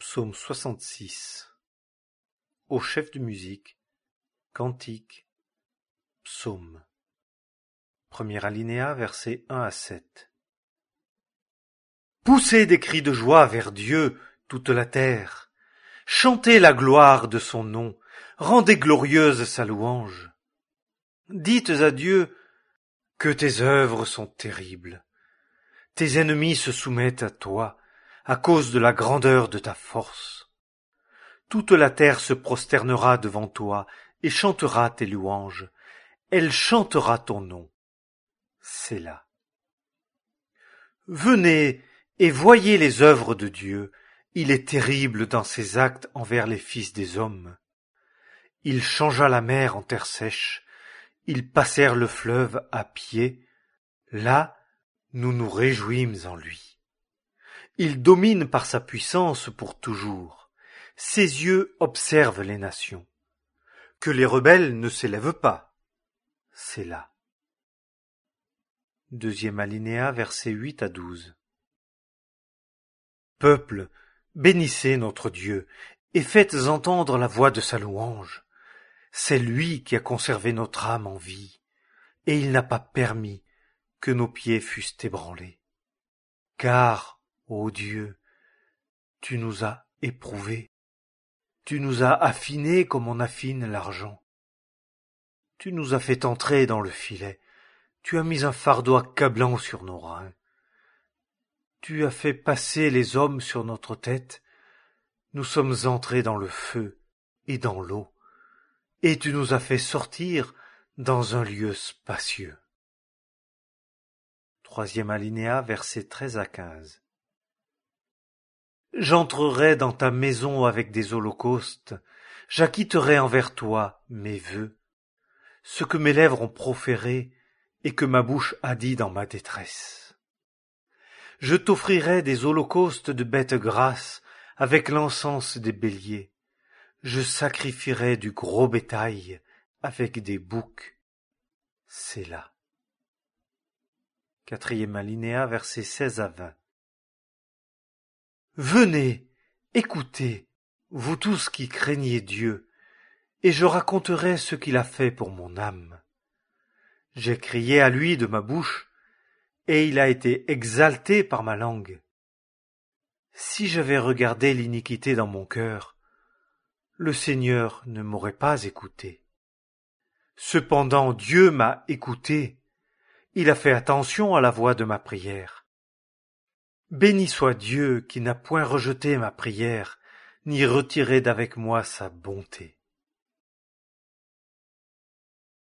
Psaume 66. Au chef de musique, cantique, psaume. Premier alinéa, versets 1 à 7. Poussez des cris de joie vers Dieu, toute la terre. Chantez la gloire de son nom, rendez glorieuse sa louange. Dites à Dieu que tes œuvres sont terribles. Tes ennemis se soumettent à toi, à cause de la grandeur de ta force. Toute la terre se prosternera devant toi et chantera tes louanges. Elle chantera ton nom. Sélah. Venez et voyez les œuvres de Dieu. Il est terrible dans ses actes envers les fils des hommes. Il changea la mer en terre sèche. Ils passèrent le fleuve à pied. Là, nous nous réjouîmes en lui. Il domine par sa puissance pour toujours. Ses yeux observent les nations. Que les rebelles ne s'élèvent pas. Sélah. Deuxième alinéa, versets 8 à 12. Peuple, bénissez notre Dieu, et faites entendre la voix de sa louange. C'est lui qui a conservé notre âme en vie, et il n'a pas permis que nos pieds fussent ébranlés. Car, ô Dieu, tu nous as éprouvés, tu nous as affinés comme on affine l'argent. Tu nous as fait entrer dans le filet, tu as mis un fardeau accablant sur nos reins. Tu as fait passer les hommes sur notre tête, nous sommes entrés dans le feu et dans l'eau, et tu nous as fait sortir dans un lieu spacieux. Troisième alinéa, versets 13 à 15. J'entrerai dans ta maison avec des holocaustes, j'acquitterai envers toi mes vœux, ce que mes lèvres ont proféré et que ma bouche a dit dans ma détresse. Je t'offrirai des holocaustes de bêtes grasses avec l'encens des béliers. Je sacrifierai du gros bétail avec des boucs. Sélah. Quatrième alinéa, versets 16 à 20. Venez, écoutez, vous tous qui craignez Dieu, et je raconterai ce qu'il a fait pour mon âme. J'ai crié à lui de ma bouche, et il a été exalté par ma langue. Si j'avais regardé l'iniquité dans mon cœur, le Seigneur ne m'aurait pas écouté. Cependant Dieu m'a écouté, il a fait attention à la voix de ma prière. Béni soit Dieu qui n'a point rejeté ma prière, ni retiré d'avec moi sa bonté.